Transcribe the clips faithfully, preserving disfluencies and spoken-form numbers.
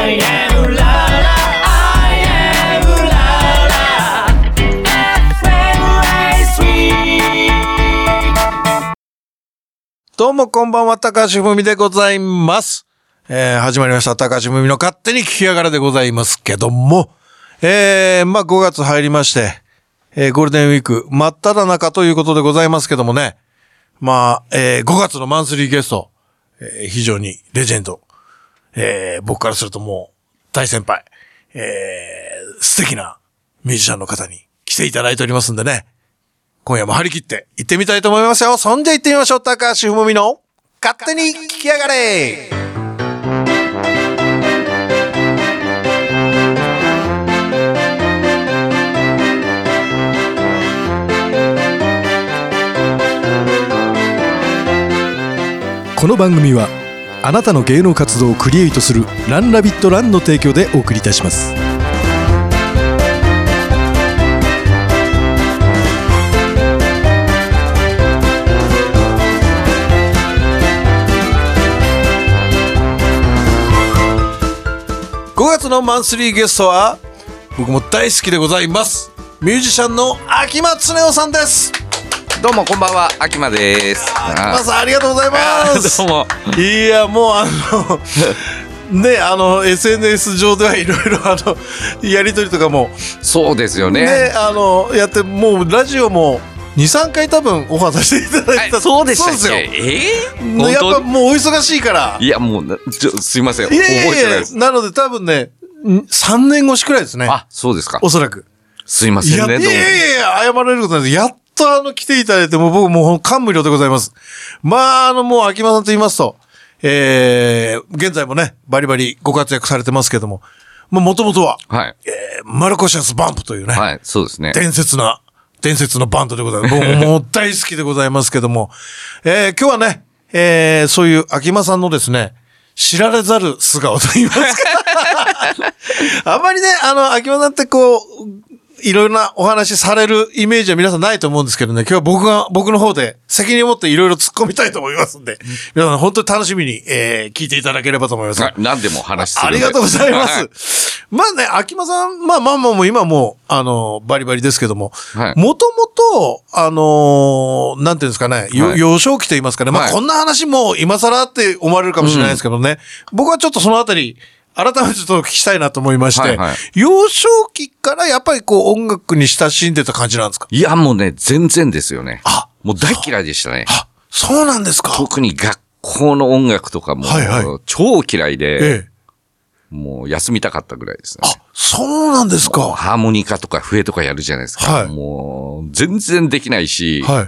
I am la la I am la la エフエムエースリー どうもこんばんは、高橋文美でございます。えー、始まりました高橋文美の勝手に聞きやがれでございますけども、えー、まあごがつ入りまして、えー、ゴールデンウィーク真っ只中ということでございますけどもね、まあ、えー、ごがつのマンスリーゲスト、えー、非常にレジェンド、えー、僕からするともう大先輩、えー、素敵なミュージシャンの方に来ていただいておりますんでね、今夜も張り切って行ってみたいと思いますよ。そんじゃ行ってみましょう。高橋文美の勝手に聞きやがれ。 この番組はあなたの芸能活動をクリエイトするランラビットランの提供でお送りいたします。 ごがつのマンスリーゲストは僕も大好きでございます。ミュージシャンの秋間恒夫さんです。 どうもこんばんは、秋間です。 秋間さんありがとうございます。 どうも。 いやもうあのね、あの エスエヌエス 上ではいろいろあのやりとりとかもそうですよね。 ね、あのやってもうラジオもにさんかい多分オファーさせていただいた。 そうでしたっけ。 そうですよ。 えー、 やっぱもうお忙しいから。 いやもうちょすいません。 いやいやいや、覚えてないです。なので多分ねさんねんごしくらいですね。 あ、そうですか。 おそらく。 すいませんね。 いやいやいや謝られることないです。やっとあの来ていただいてもう僕もう感無量でございます。まああのもう秋間さんと言いますと、えー、現在もねバリバリご活躍されてますけども、まあ元々は、 はい、 えー、マルコシアスバンプというね、 はい、そうですね。 伝説な伝説のバンドでございます。僕ももう大好きでございますけども、えー、今日はね、えー、そういう秋間さんのですね、知られざる素顔と言いますか。あんまりね、あの、秋間さんってこう、いろいろなお話されるイメージは皆さんないと思うんですけどね、今日は僕が、僕の方で責任を持っていろいろ突っ込みたいと思いますんで、皆さん本当に楽しみに、えー、聞いていただければと思います。 何でも話する。 ありがとうございます。まあね、秋間さん、まあまあまあもう今もう、あの、バリバリですけども、もともと、あのー、なんていうんですかね、はい、幼少期と言いますかね、まあこんな話も今更って思われるかもしれないですけどね、うん、僕はちょっとそのあたり、改めてちょっとお聞きしたいなと思いまして、はいはい、幼少期からやっぱりこう音楽に親しんでた感じなんですか？ いやもうね、全然ですよね。あ、もう大嫌いでしたね。 あ、そうなんですか。 特に学校の音楽とかも、はいはい、超嫌いで、ええ、もう休みたかったぐらいですね。 あ、そうなんですか。 ハーモニカとか笛とかやるじゃないですか。はい、もう全然できないし、はい、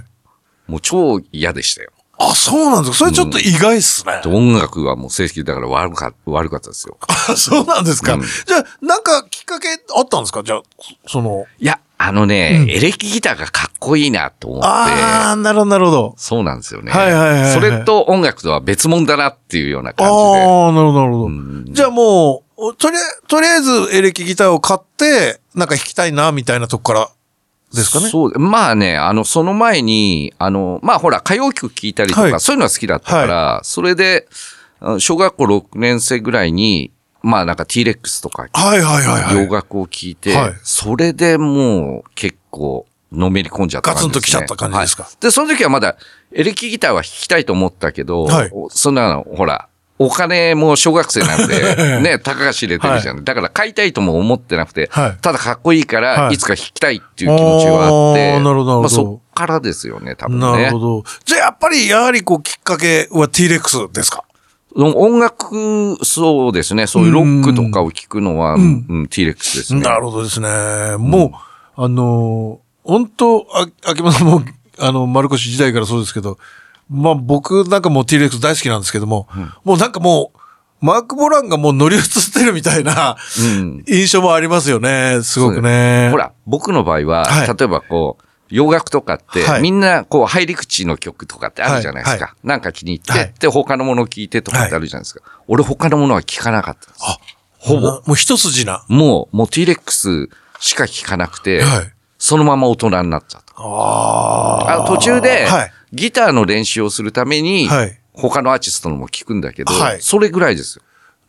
もう超嫌でしたよ。 あ、そうなんですか。それちょっと意外っすね。 うん、音楽はもう成績だから悪か、悪かったですよ。 あ、そうなんですか。うん、じゃあ、なんかきっかけあったんですか？じゃあ、その。 いや、あのね、うん、エレキギターがかっこいいなと思って。 ああ、なるほど、なるほど。 そうなんですよね。 はいはいはい、はい。 それと音楽とは別物だなっていうような感じで。 ああ、なるほど、なるほど。うん、じゃあもう、とりあえず、とりあえずエレキギターを買って、なんか弾きたいな、みたいなとこから。ですかね。 そう。まあね、あの、その前に、あの、まあほら、歌謡曲聴いたりとか、はい、そういうのは好きだったから、はい、それで、小学校ろくねん生ぐらいに、まあなんか T-レックス とか、 はいはいはいはい、 洋楽を聴いて、はい、それでもう結構、のめり込んじゃった感じですね。 ガツンと来ちゃった感じですか。はい、 で、その時はまだ、エレキギターは弾きたいと思ったけど、はい、そんなの、ほら、お金も小学生なんで、ね、高が知れてるじゃん。はい、だから買いたいとも思ってなくて、はい、ただかっこいいから、いつか弾きたいっていう気持ちはあって、 はい、なるほど、なるほど。 まあそっからですよね、多分ね。 なるほど。じゃあやっぱり、やはりこう、きっかけは T-レックス ですか？ 音楽、そうですね。そういうロックとかを聞くのは、うん、うん、T-レックス ですね。 なるほどですね。もう、うん、あの、本当あ、秋間さんも、あの、丸越時代からそうですけど、まあ僕なんかもう T-レックス 大好きなんですけども、うん、もうなんかもう、マーク・ボランがもう乗り移ってるみたいな、印象もありますよね。すごくね。 ほら、僕の場合は、はい、例えばこう、洋楽とかって、はい、みんなこう、入り口の曲とかってあるじゃないですか。はいはい、なんか気に入って、はい、で、他のものを聞いてとかってあるじゃないですか。はい、俺他のものは聞かなかったんです。あ、ほぼ。 もう一筋な。 もう、もう T-レックス しか聞かなくて、はい、そのまま大人になっちゃった。ああ途中で、はい、ギターの練習をするために、はい、他のアーティストのも聞くんだけど、はい、それぐらいですよ。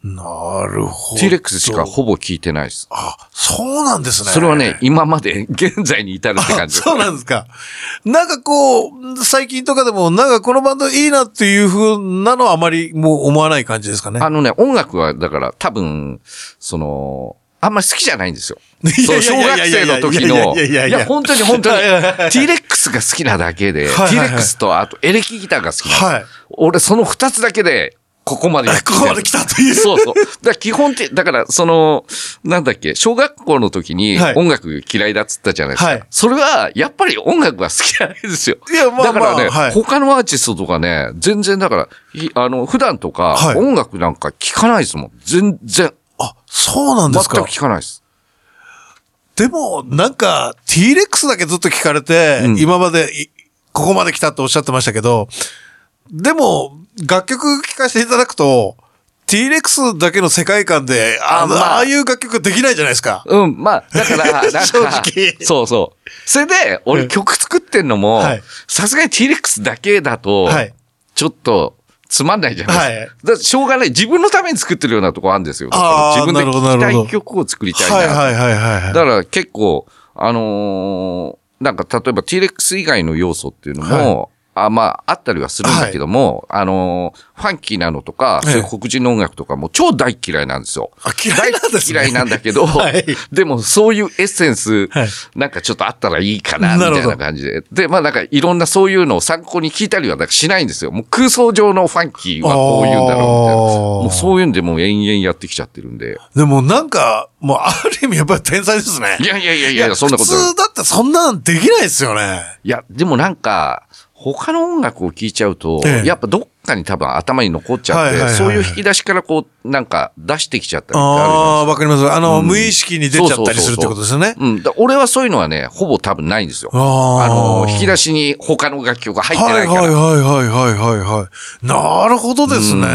なるほど。 ティーレックス しかほぼ聞いてないです。 あ、そうなんですね。 それはね、今まで現在に至るって感じです。 そうなんですか。なんかこう、最近とかでも、なんかこのバンドいいなっていう風なのはあまりもう思わない感じですかね。 あのね、音楽はだから多分、その、あんまり好きじゃないんですよ。そう、小学生の時の、いや、本当に本当に、ティーレックス が好きなだけで、ティーレックス とあとエレキギターが好きなんです。はい、俺その二つだけで、ここまでやってここまで来たという。 そうそう。だから基本的、だからその、なんだっけ、小学校の時に音楽嫌いだっつったじゃないですか。はい、それは、やっぱり音楽が好きじゃないですよ。いや、まあ、まあ、だからね、はい、他のアーティストとかね、全然だから、あの、普段とか、音楽なんか聞かないですもん。全然。 あ、そうなんですか。 全く聞かないです。 でも、なんか、ティーレックス だけずっと聞かれて、うん、今まで、ここまで来たっておっしゃってましたけど、でも、楽曲聴かせていただくと、ティーレックス だけの世界観で、あ、まあ、ああいう楽曲できないじゃないですか。 うん、まあ、だから、なんか正直。そうそう。それで、俺曲作ってんのも、さすがに ティーレックス だけだと、はい、ちょっと、つまんないじゃないですか。はい、だしょうがない。自分のために作ってるようなとこあるんですよ。だから自分で聴きたい曲を作りたいな。はいはいはいはい。だから結構、あのー、なんか例えば ティーレックス 以外の要素っていうのも、はいあ、まあ、あったりはするんだけども、はい、あの、ファンキーなのとか、そういう黒人の音楽とかも超大嫌いなんですよ。 あ、嫌いなんですね。 大嫌いなんだけど、はい、でもそういうエッセンス、はい、なんかちょっとあったらいいかな、みたいな感じで。で、まあなんかいろんなそういうのを参考に聞いたりはしないんですよ。もう空想上のファンキーはこういうんだろうみたいな。もうそういうんでもう延々やってきちゃってるんで。 でもなんか、もうある意味やっぱり天才ですね。 いやいやいやいや、そんなことない。普通だってそんなんできないですよね。 いや、でもなんか、他の音楽を聴いちゃうと、ええ、やっぱどっかに多分頭に残っちゃって、はいはいはいはい、そういう引き出しからこう、なんか出してきちゃったりってあるじゃないですか。ああ、 わかります。あの、うん、無意識に出ちゃったりするってことですよね。 うん。だ俺はそういうのはね、ほぼ多分ないんですよ。あの、引き出しに他の楽曲が入ってないから。 はいはいはいはいはいはいはい。なるほどですね。うん、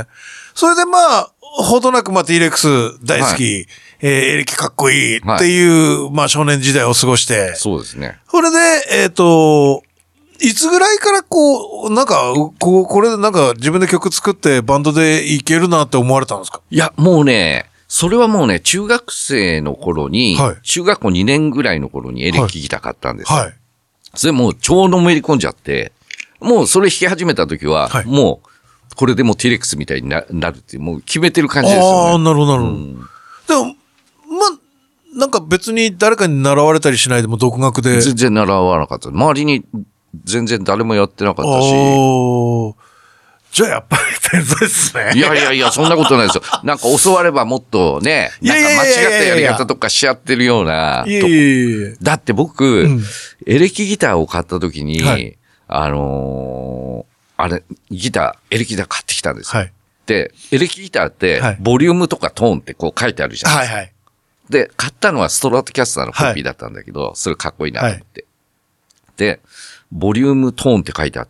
それでまあ、ほどなくまあ ティーレックス 大好き、はい、えー、エレキかっこいいっていう、はい、まあ少年時代を過ごして。 そうですね。 それで、えっと、いつぐらいからこう、なんか、こう、これでなんか自分で曲作ってバンドでいけるなって思われたんですか？ いや、もうね、それはもうね、中学生の頃に、はい、中学校にねんぐらいの頃にエレキギター買ったんですよ。はい。それもう超のめり込んじゃって、もうそれ弾き始めた時は、はい、もう、これでもう ティーレックス みたいになるっていう、もう決めてる感じですよね。 ああ、なるほどなるほど。うん、でも、まあ、なんか別に誰かに習われたりしないでも独学で。 全然習わなかった。周りに、全然誰もやってなかったし。 じゃあやっぱり天才ですね。 いやいやいや、そんなことないですよ。なんか教わればもっとね、なんか間違ったやり方とかしちゃってるような。いやいやいやだって僕、うん、エレキギターを買った時に、はい、あのー、あれ、ギター、エレキギター買ってきたんですよ。はい、で、エレキギターって、はい、ボリュームとかトーンってこう書いてあるじゃないですか。はいはい、で、買ったのはストラトキャスターのコピーだったんだけど、はい、それかっこいいなと思って。はい、で、ボリュームトーンって書いてあって、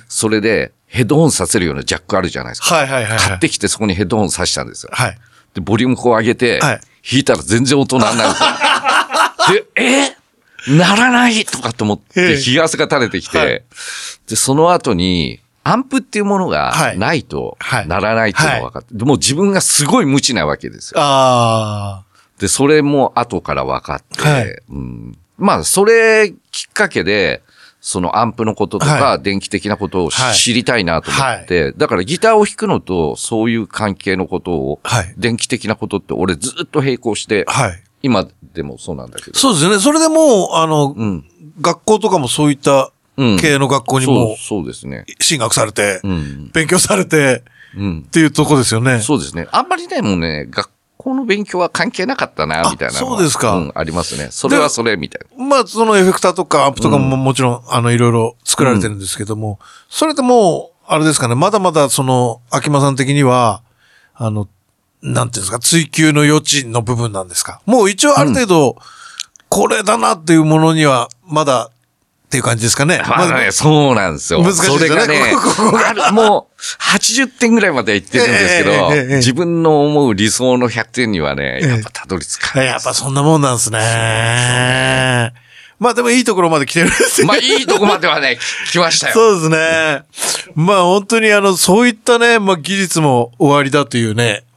それでヘッドホンさせるようなジャックあるじゃないですか。はいはいはいはい、買ってきてそこにヘッドホンさしたんですよ。はい、で、ボリュームこう上げて、はい、弾いたら全然音鳴らないんですよ。で、え鳴らないとかと思って、冷や汗が垂れてきて、はい、で、その後に、アンプっていうものがないと鳴らないっていうのが分かって、はいはい、もう自分がすごい無知なわけですよ。あで、それも後から分かって、はいうん、まあ、それきっかけで、そのアンプのこととか、電気的なことを知りたいなと思って、はい、だからギターを弾くのと、そういう関係のことを、はい、電気的なことって俺ずっと並行して、はい、今でもそうなんだけど。 そうですね。それでもう、あの、うん、学校とかもそういった系の学校にも、うん、 そう、そうですね。 進学されて、うん、勉強されて、うん、っていうとこですよね。 そうですね。あんまりね、もうね、学この勉強は関係なかったな、みたいな。 そうですか。 うん、ありますね。それはそれ、みたいな。まあ、そのエフェクターとかアンプとかももちろん、うん、あの、いろいろ作られてるんですけども、うん、それでもう、あれですかね、まだまだその、秋間さん的には、あの、なんていうんですか、追求の余地の部分なんですか？もう一応ある程度、これだなっていうものには、まだ、っていう感じですかね。 まあね、そうなんですよ。 難しいですよね。それがね、 ここここがもう、はちじゅってんぐらいまで行ってるんですけど、えーえーえー、自分の思う理想のひゃくてんにはね、やっぱたどり着かない、 えー。やっぱそんなもんなんですね。まあでもいいところまで来てるんですよ。 まあいいとこまではね、来ましたよ。 そうですね。まあ本当にあの、そういったね、まあ技術も終わりだというね、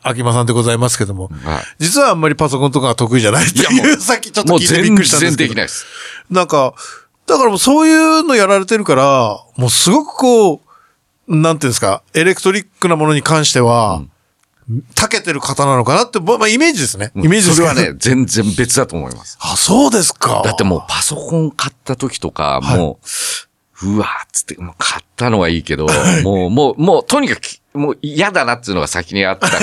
秋間さんでございますけども、 はい、 実はあんまりパソコンとかが得意じゃないっていう、さっきちょっと聞いてびっくりしたんですけど。もう全然できないです。 なんか、だからもうそういうのやられてるから、もうすごくこう、なんていうんですか、エレクトリックなものに関しては、うん、長けてる方なのかなって、まあイメージですね。イメージですそれはね、全然別だと思います。 あ、そうですか。 だってもうパソコン買った時とか、もう、はい、うわーっつって、もう買ったのはいいけど、はい、もう、もう、もう、とにかく、もう嫌だなっていうのが先にあったから、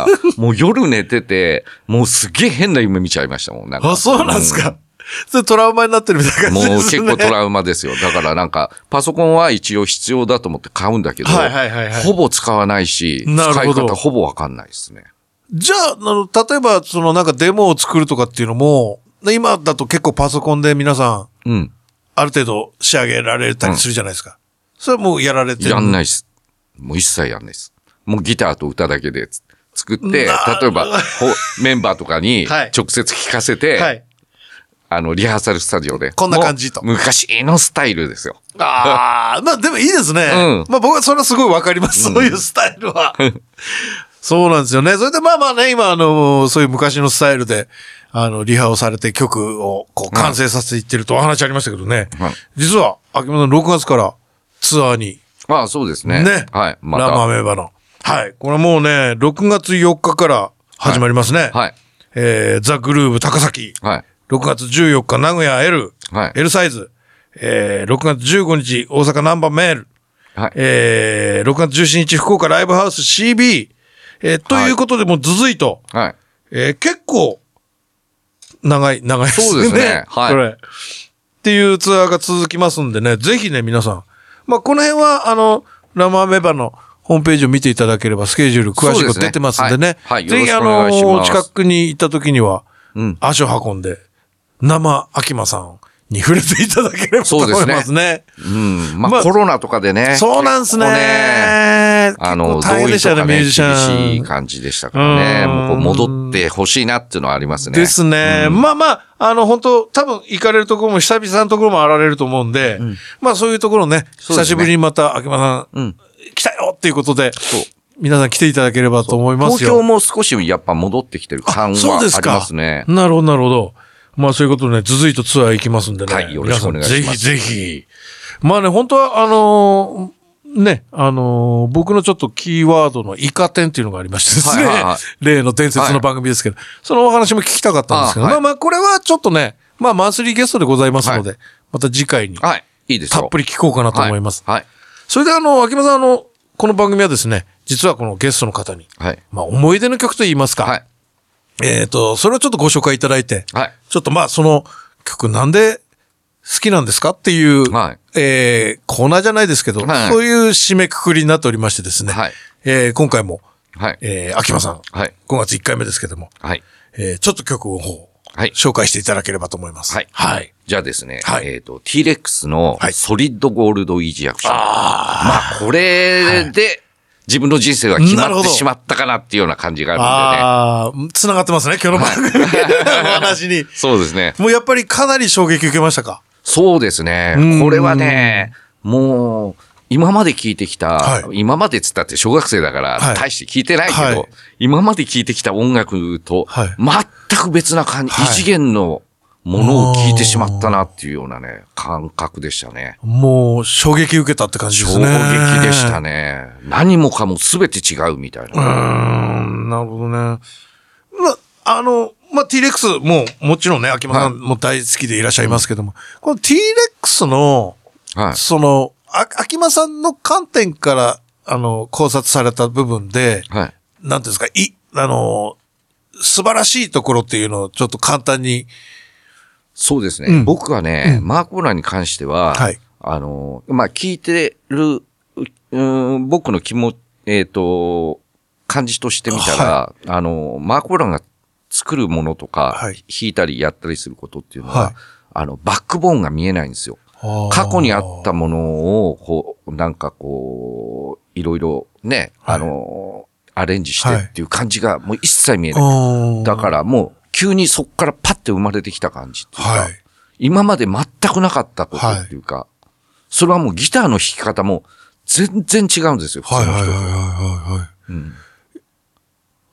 もう夜寝てて、もうすげえ変な夢見ちゃいましたもん。なんかあ、そうなんですか。うん、それトラウマになってるみたいな感じですね。 もう結構トラウマですよ。だからなんか、パソコンは一応必要だと思って買うんだけど、はいはいはいはい、ほぼ使わないし、使い方ほぼわかんないですね。 じゃあ、あの、例えば、そのなんかデモを作るとかっていうのも、今だと結構パソコンで皆さん、うん、ある程度仕上げられたりするじゃないですか。うん、それはもうやられてる。 やんないです。もう一切やんないです。もうギターと歌だけで作って、例えばメンバーとかに直接聴かせて、はいはい、あの、リハーサルスタジオで。 こんな感じと。 昔のスタイルですよ。 ああ、まあでもいいですね。うん、まあ僕はそれはすごいわかります。そういうスタイルは。うん、そうなんですよね。それでまあまあね、今あの、そういう昔のスタイルで、あの、リハをされて曲をこう完成させていってるとお話ありましたけどね。うん、実は、秋元さんろくがつからツアーに。 ああ、そうですね。 ね。 はい。 また。ラマメバの。はい。これもうね、ろくがつよっかから始まりますね。はい。はい、えー、ザ・グルーブ高崎。はい。ろくがつじゅうよっか名古屋 L。はい。L サイズ。えー、ろくがつじゅうごにち大阪ナンバーメール。はい。えー、ろくがつじゅうしちにち福岡ライブハウス シービー。えー、ということでもうずずいと。はい。えー、結構、長い、長いですね。そうですね。はい。これ。っていうツアーが続きますんでね、ぜひね、皆さん。まあ、この辺は、あの、ラマメバのホームページを見ていただければ、スケジュール詳しく出てますんでね。はい。ぜひ、あの、近くに行った時には、うん、足を運んで、生秋間さんに触れていただければと思いますね。 そうですね。うん。まあ、まあ、コロナとかでね。 そうなんですね。ねあの、大変でしたね、ミュージシャン。厳しい感じでしたからね。もうこう戻ってほしいなっていうのはありますね。 ですね。うん、まあまあ、あの、本当多分行かれるところも久々のところもあられると思うんで、うん、まあそういうところね、ね久しぶりにまた秋間さん、うん、来たよっていうことで、皆さん来ていただければと思いますよ。 東京も少しやっぱ戻ってきてる感はありますね。 なるほど、なるほど。まあそういうことでね、続いてツアー行きますんでね。 はい、よろしくお願いします。 ぜひぜひ。まあね、本当は、あのー、ね、あのー、僕のちょっとキーワードのイカ天っていうのがありましてですね。はいはいはい、例の伝説の番組ですけど、はい、そのお話も聞きたかったんですけど、はい、まあまあこれはちょっとね、まあマンスリーゲストでございますので、はい、また次回に。はい。いいですよ。たっぷり聞こうかなと思います。はい。はい、それであの、秋間さんあの、この番組はですね、実はこのゲストの方に、はい。まあ思い出の曲と言いますか。はい。えっと、それをちょっとご紹介いただいて、はい。ちょっとまあその曲なんで好きなんですかっていう、はい。えー、コーナーじゃないですけど、はい。そういう締めくくりになっておりましてですね。はい。えー、今回も、はい。えー、秋間さん。はい。ごがついっかいめですけども。はい。えー、ちょっと曲をはい。紹介していただければと思います。はい。はい。 じゃあですね。はい。えっと、T-レックス のソリッドゴールドイージーアクション。ああ。まあ、これで、自分の人生は決まってしまったかなっていうような感じがあるんでね。ああ、繋がってますね、今日の番組の話に。 そうですね。 もうやっぱりかなり衝撃受けましたか？ そうですね。これはね、もう、今まで聞いてきた、はい、今までっつったって小学生だから、大して聞いてないけど、はい、今まで聞いてきた音楽と、全く別な感じ、はい、異次元のものを聞いてしまったなっていうようなね、感覚でしたね。 もう、衝撃受けたって感じですね。 衝撃でしたね。何もかも全て違うみたいな。 うーん、なるほどね。ま、あの、まあ、T-レックス も、もちろんね、秋間さんも大好きでいらっしゃいますけども、はい、この T-レックス の、はい、その、あ、秋間さんの観点から、あの、考察された部分で、はい、なんていうんですか、い、あの、素晴らしいところっていうのをちょっと簡単に。 そうですね。うん、僕はね、うん、マーク・オーラーに関しては、はい、あの、まあ、聞いてる、うん、僕の気も、えっと、感じとしてみたら、はい、あの、マーク・オーラーが作るものとか、はい、弾いたりやったりすることっていうのは、はい、あの、バックボーンが見えないんですよ。過去にあったものを、こう、なんかこう、いろいろね、はい、あの、アレンジしてっていう感じがもう一切見えない。はい、だからもう、急にそこからパッて生まれてきた感じっていうか、はい、今まで全くなかったことっていうか、はい、それはもうギターの弾き方も全然違うんですよ、 はいはいはいはいはい、はい。うん。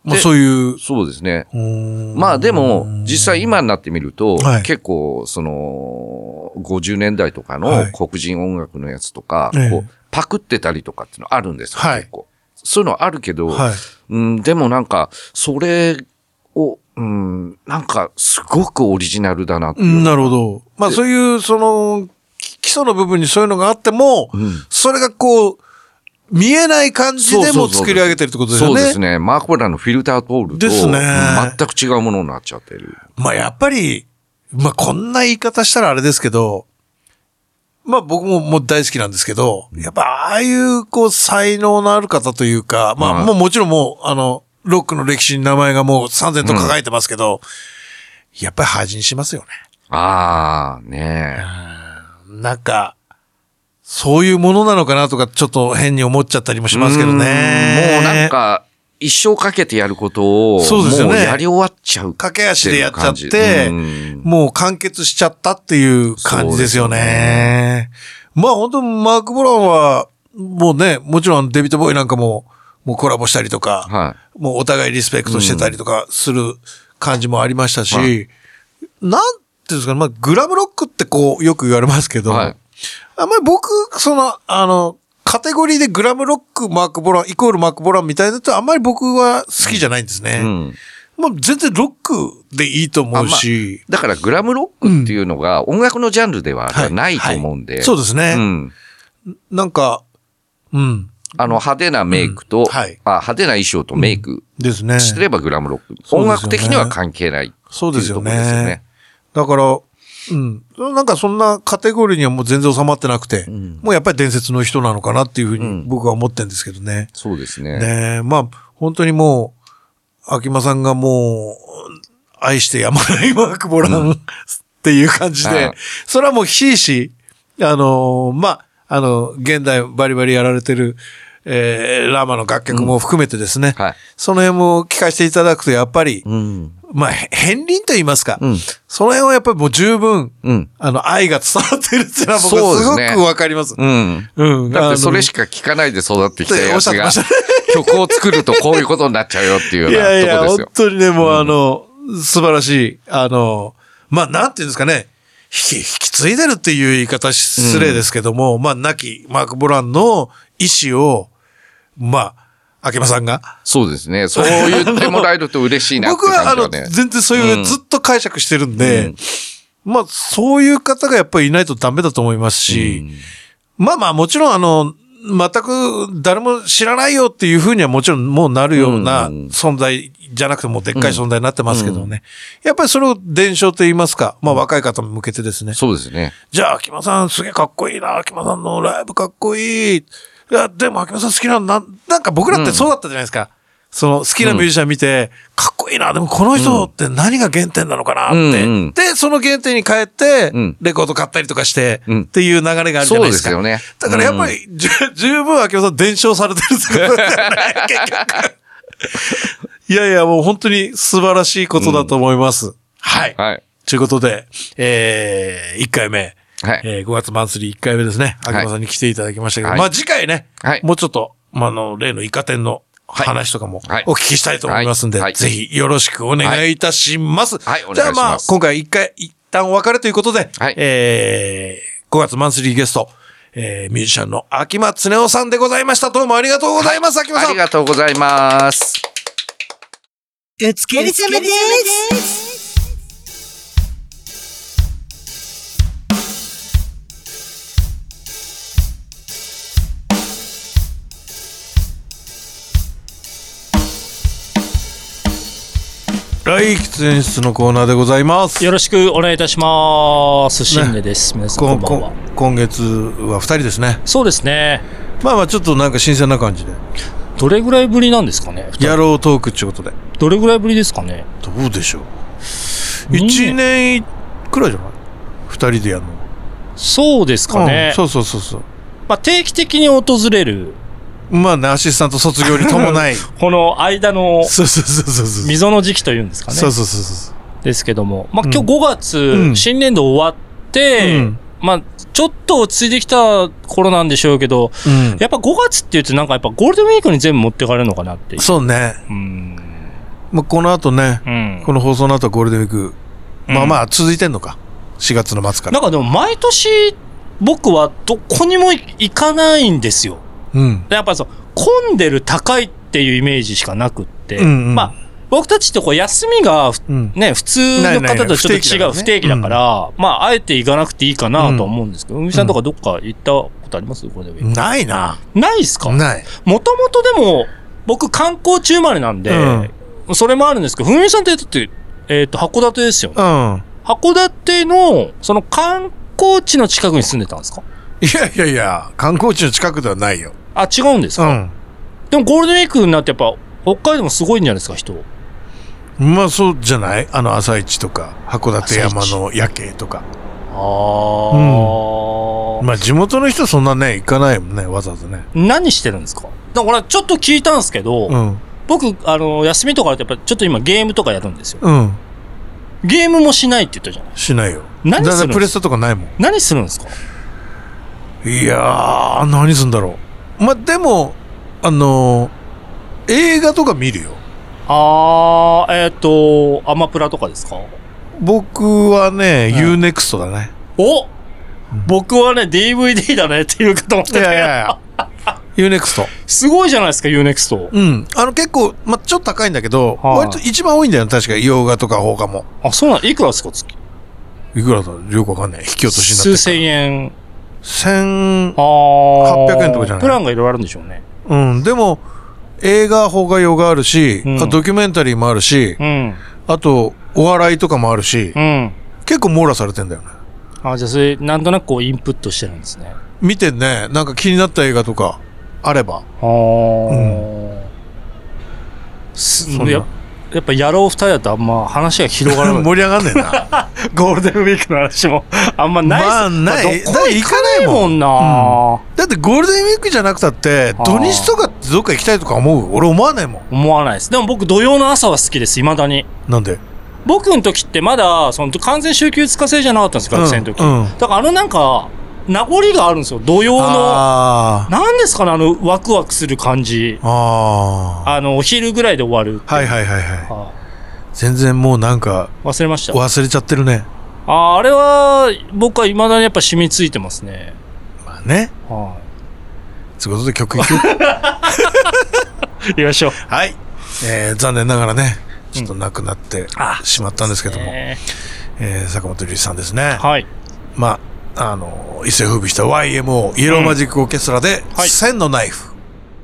まあそういう。 そうですね。まあでも、実際今になってみると、はい、結構、その、ごじゅうねんだいとかの黒人音楽のやつとか、はい、こうパクってたりとかっていうのあるんですよ、はい、結構。そういうのあるけど、はい、うん、でもなんか、それを、うん、なんか、すごくオリジナルだなっていう。 なるほど。まあそういう、その、基礎の部分にそういうのがあっても、うん、それがこう、見えない感じでも作り上げてるってことですよね。 そうですね。マーク・ボランのフィルタートールと、ですね、全く違うものになっちゃってる。 まあやっぱり、まあこんな言い方したらあれですけど、まあ僕ももう大好きなんですけど、やっぱああいうこう才能のある方というか、まあもうもちろんもうあの、ロックの歴史に名前がもうさんぜんと輝いてますけど、うん、やっぱり恥にしますよね。 ああ、ねえ。なんか、そういうものなのかなとかちょっと変に思っちゃったりもしますけどね。 もうなんか、一生かけてやることを、そうですよね。もうやり終わっちゃう。 駆け足でやっちゃって、もう完結しちゃったっていう感じですよね。まあ本当マーク・ボランは、もうね、もちろんデビッド・ボーイなんかも、もうコラボしたりとか、はい、もうお互いリスペクトしてたりとかする感じもありましたし、はい、なんていうんですかね、まあグラムロックってこうよく言われますけど、はい、あんまり僕、その、あの、カテゴリーでグラムロック、マーク・ボラン、イコールマーク・ボランみたいなとあんまり僕は好きじゃないんですね。うん、まあ全然ロックでいいと思うし。 まあ、だからグラムロックっていうのが音楽のジャンルではないと思うんで。 はいはい、そうですね。うん、なんか、うん。 あの派手なメイクと、うんはい、あ派手な衣装とメイク、うん、ですね。してればグラムロック。音楽的には関係ない、ね。 そうですよね。だから、うん。なんかそんなカテゴリーにはもう全然収まってなくて、うん、もうやっぱり伝説の人なのかなっていうふうに僕は思ってるんですけどね。うん、 そうですね。 ねまあ、本当にもう、秋間さんがもう、愛してやまないマーク・ボラン、うん、っていう感じで、それはもうひしひし、あのー、まあ、あの、現代バリバリやられてる、えー、ラマの楽曲も含めてですね、うんはい、その辺も聞かせていただくとやっぱり、うん、まあ、片鱗と言いますか、うん、その辺はやっぱりもう十分、うん、あの、愛が伝わってるっていうのは僕はすごくわかります。うすね、うん。うん。だってそれしか聞かないで育ってきたやつが、曲を作るとこういうことになっちゃうよっていうようなところですよ。いやいや、 本当にね、もうあの、うん、素晴らしい、あの、まあ、なんていうんですかね、引き、引き継いでるっていう言い方失礼ですけども、うん、まあ、亡きマーク・ボランの意思を、まあ、秋間さんが。 そうですね。そう言ってもらえると嬉しいなって感じはね。僕は、あの、 全然そういう、うん、ずっと解釈してるんで、うん、まあ、そういう方がやっぱりいないとダメだと思いますし、うん、まあまあ、もちろんあの、全く誰も知らないよっていうふうにはもちろんもうなるような存在じゃなくてもうでっかい存在になってますけどね。やっぱりそれを伝承と言いますか、まあ若い方に向けてですね。 そうですね。 じゃあ、秋間さんすげえかっこいいな、秋間さんのライブかっこいい。いや、でも、秋間さん好きなのな、なんか僕らってそうだったじゃないですか。うん、その好きなミュージシャン見て、うん、かっこいいな、でもこの人って何が原点なのかなって。うんうん、で、その原点に帰って、うん、レコード買ったりとかして、うん、っていう流れがあるじゃないですか。そうですよね。だからやっぱり、うん、十分秋間さん伝承されてるってことですよね、結局。いやいや、もう本当に素晴らしいことだと思います。うん、はい。はい。ということで、えー、いっかいめ。はい。えー、ごがつマンスリーいっかいめですね。秋間さんに来ていただきましたけど、はい、まあ次回ね、はい、もうちょっと、まあ、あの、例のイカ天の話とかもお聞きしたいと思いますんで、はいはい、ぜひよろしくお願いいたします。はい、はい、お願いします。じゃあまあ、今回一回、一旦お別れということで、はい、えー、ごがつマンスリーゲスト、えー、ミュージシャンの秋間恒夫さんでございました。どうもありがとうございます、はい、秋間さん。 ありがとうございます。 お疲れ様です。 はい、喫煙室のコーナーでございます。 よろしくお願いいたします。新根です。ね、皆さんこんばんは。 今月はふたりですね。 そうですね。 まあまあちょっとなんか新鮮な感じで。 どれぐらいぶりなんですかね。 野郎トークっていうことで。 どれぐらいぶりですかね。 どうでしょう。いちねんくらいじゃない？ふたりでやるの。 そうですかね。 うん、そうそうそうそう。 まあ定期的に訪れる。 まあね、アシスタント卒業に伴い。 この間の、 そうそうそうそう。 溝の時期というんですかね。 そうそうそうそう。 ですけども。まあ今日ごがつ、うん、新年度終わって、うん、まあちょっと落ち着いてきた頃なんでしょうけど、うん、やっぱごがつって言うとなんかやっぱゴールデンウィークに全部持ってかれるのかなっていう。 そうね。 うん。 まあ、この後ね、 うん、 この放送の後はゴールデンウィーク、まあまあ続いてんのか、しがつの末から。 なんかでも毎年僕はどこにも行かないんですよ。うん、やっぱそう混んでる高いっていうイメージしかなくって、うんうん、まあ僕たちってこう休みが、うん、ね普通の方とちょっと違う不定期だから、うん、まああえて行かなくていいかなと思うんですけど、海、うん、さんとかどっか行ったことあります？これでないな。 ないっすか？ ない。 もともとでも僕観光地生まれなんで、うん、それもあるんですけど、ふみさんってだってえっと函館ですよね。うん、函館のその観光地の近くに住んでたんですか？ いやいやいや、観光地の近くではないよ。 あ、違うんですか？うん、でもゴールデンウィークになってやっぱ北海道もすごいんじゃないですか、人。 まあそうじゃない？あの朝市とか函館山の夜景とか。ああ、うん。まあ地元の人そんなね行かないもんね、わざわざね。 何してるんですか？だからちょっと聞いたんですけど、うん、僕あの休みとかだとやっぱちょっと今ゲームとかやるんですよ。うん。ゲームもしないって言ったじゃない。 しないよ。 何するんですか？だからプレステとかないもん。 何するんですか？ いやー、何するんだろう。まあでもあのー、映画とか見るよ。 あー、えっ、ー、とアマプラとかですか？ 僕はね、うん、ユーネクストだね。 お、うん、僕はね ディーブイディー だねっていうかと思ってた。いやいやいやユーネクストすごいじゃないですか、ユーネクスト。 うん。あの結構、まあ、ちょっと高いんだけど、はあ、割と一番多いんだよね、確か洋画とか邦画も。 あ、そうなの？いくらですか、月？ いくらだよくわかんない。引き落としになってる。 数千円。 千八百円とかじゃない？ プランがいろいろあるんでしょうね。 うん。でも、映画、邦画、洋画あるし、うん、あドキュメンタリーもあるし、うん、あと、お笑いとかもあるし、うん、結構網羅されてんだよね。 あ、じゃあそれ、なんとなくこうインプットしてるんですね。 見てね、なんか気になった映画とか、あれば。あー、うん、 すや, やっぱ野郎二人だとあんま話が広がらない。 盛り上がんねえな。 ゴールデンウィークの話もあんまないっす。まあない。まあ、どこ行かないもんな、 うん、だってゴールデンウィークじゃなくたって土日とかってどっか行きたいとか思う？俺思わないもん。 思わないです。でも僕土曜の朝は好きです、未だに。 なんで？ 僕の時ってまだその完全週休つか制じゃなかったんです、学生の時、うんうん、だからあのなんか名残があるんですよ、土曜の。何ですかね、あのワクワクする感じ。ああのお昼ぐらいで終わる。 はいはいはいはい、はあ、全然もうなんか忘れました。 忘れちゃってるね。 ああれは僕は未だにやっぱ染みついてますね。 まあね、はい。ということで曲いく行きましょう。 はい、えー、残念ながらねちょっと亡くなってしまったんですけども、うん、えー、坂本龍一さんですね。はい。まああの一世風靡した ワイエムオー イエローマジックオーケストラで、うん、はい、千のナイフ。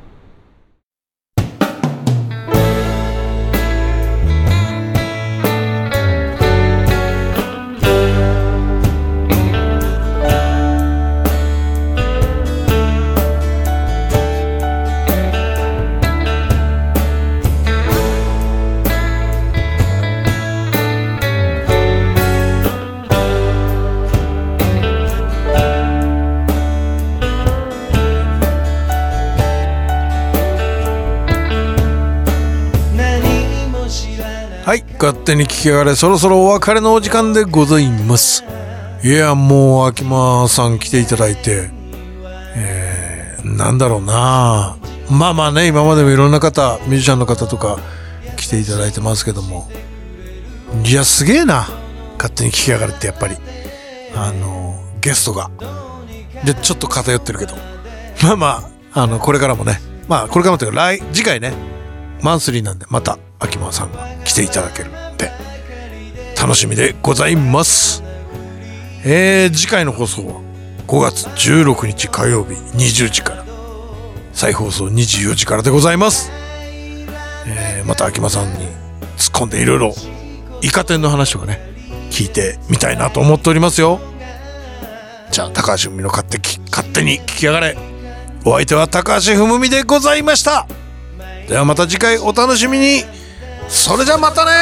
はい、勝手に聞きやがれ、そろそろお別れのお時間でございます。いや、もう秋間さん来ていただいて、えー、なんだろうな、まあまあね、今までもいろんな方、ミュージシャンの方とか来ていただいてますけども、いやすげえな、勝手に聞きやがれってやっぱりあのゲストがでちょっと偏ってるけど、まあまああのこれからもね、まあこれからもというか来次回ねマンスリーなんで、また秋間さんが来ていただけるんで楽しみでございます。えー、次回の放送はごがつじゅうろくにち火曜日にじゅうじから、再放送にじゅうよじからでございます。えー、また秋間さんに突っ込んでいろいろイカ天の話とかね聞いてみたいなと思っておりますよ。じゃあ高橋文美の勝手き勝手に聞きやがれ、お相手は高橋文美でございました。ではまた次回お楽しみに。それじゃまたね。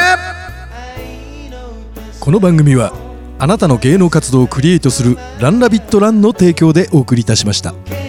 この番組はあなたの芸能活動をクリエイトするランラビットランの提供でお送りいたしました。